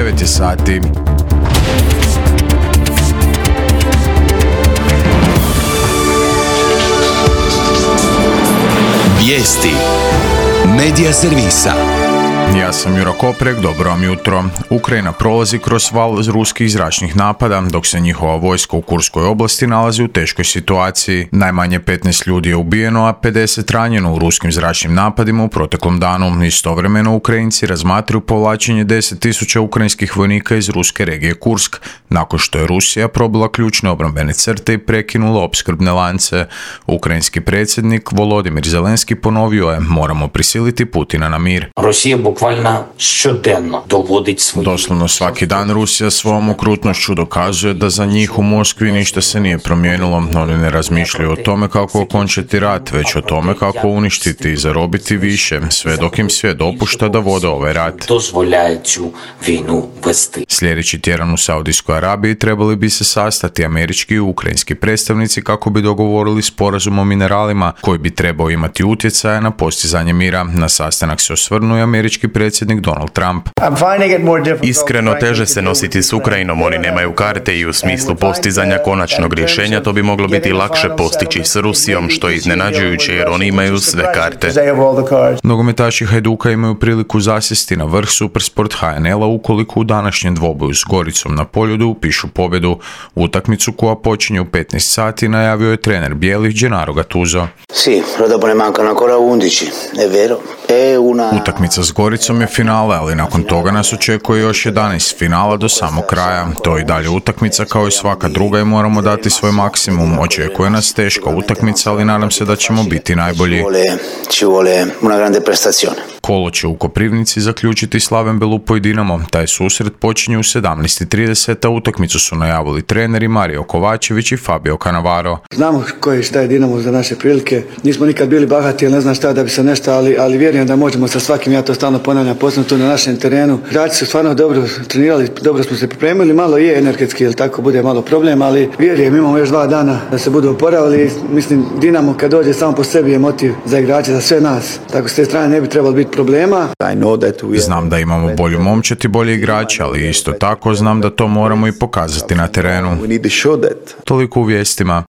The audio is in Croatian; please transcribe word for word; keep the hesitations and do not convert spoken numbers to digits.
devet je sati. Vijesti Medija servisa. Ja sam Juro Koprek, dobro vam jutro. Ukrajina prolazi kroz val ruskih zračnih napada, dok se njihova vojska u Kurskoj oblasti nalazi u teškoj situaciji. Najmanje petnaest ljudi je ubijeno, a pedeset ranjeno u ruskim zračnim napadima u proteklom danu. Istovremeno Ukrajinci razmatraju povlačenje deset tisuća ukrajinskih vojnika iz ruske regije Kursk, nakon što je Rusija probila ključne obrambene crte i prekinula opskrbne lance. Ukrajinski predsjednik Volodimir Zelenski ponovio je: moramo prisiliti Putina na mir. Rusija bukvalno щоденно доводить svoje. Doslovno svaki dan Rusija svojom okrutnošću dokazuje da za njih u Moskvi ništa se nije promijenilo. Oni ne razmišljaju o tome kako okončati rat, već o tome kako uništiti i zarobiti više, sve dok im svijet dopušta da vode ovaj rat. Sljedeći tjedan u Saudijskoj Arabiji trebali bi se sastati američki i ukrajinski predstavnici kako bi dogovorili sporazum o mineralima koji bi trebao imati utjecaja na postizanje mira. Na sastanak se osvrnuo i američki predsjednik Donald Trump. Iskreno teže se nositi s Ukrajinom, oni nemaju karte i u smislu postizanja konačnog rješenja to bi moglo biti lakše postići s Rusijom, što je iznenađujuće jer oni imaju sve karte. Nogometaši Hajduka imaju priliku zasjesti na vrh Supersport H N L-a ukoliko u današnjem dvoboju s Goricom na Poljudu upišu pobjedu. Utakmicu koja počinje u petnaest sati najavio je trener bijelih Gennaro Gattuso. Sì, però dopo ne mancano ancora undici, è vero. È una... Utakmica s Goricom je finale, ali nakon toga nas očekuje još jedanaest finala do samog kraja. To je i dalje utakmica kao i svaka druga i moramo dati svoj maksimum. Očekuje nas teška utakmica, ali nadam se da ćemo biti najbolji. Ci vuole una grande prestazione. Kolo će u Koprivnici zaključiti Slaven Belupo i Dinamo. Taj susret počinje u sedamnaest i trideset, a utakmicu su najavili treneri Mario Kovačević i Fabio Cannavaro. Znamo koji šta je Dinamo za naše prilike. Nismo nikad bili bahati, ali ne znam šta da bi se nešto, ali, ali vjerujem da možemo sa svakim, ja to stalno ponavljam, posebno tu na našem terenu. Igrači su stvarno dobro trenirali, dobro smo se pripremili, malo je energetski, jer tako bude malo problem, ali vjerujem, imamo još dva dana da se budu oporavili. Mislim, Dinamo kad dođe samo po sebi je motiv za igrače, za sve nas. Tako s te strane ne bi trebalo biti problema. Znam da imamo bolju momčad i bolje igrače, ali isto tako znam da to moramo i pokazati na terenu. Toliko u vijestima.